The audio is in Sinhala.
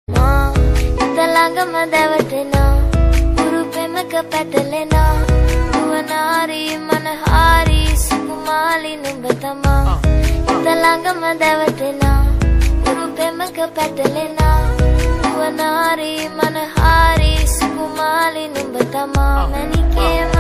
ළඟම දැවටෙනා උරු පෙමක පැටලෙනා නුවනාරි මනහාරි සුකුමාලි නුඹ තමා හිත ළඟම දැවටෙනා උරු පෙමක පැටලෙනා නුවනාරි මනහාරි සුකුමාලි නුඹ තමා මණිකේ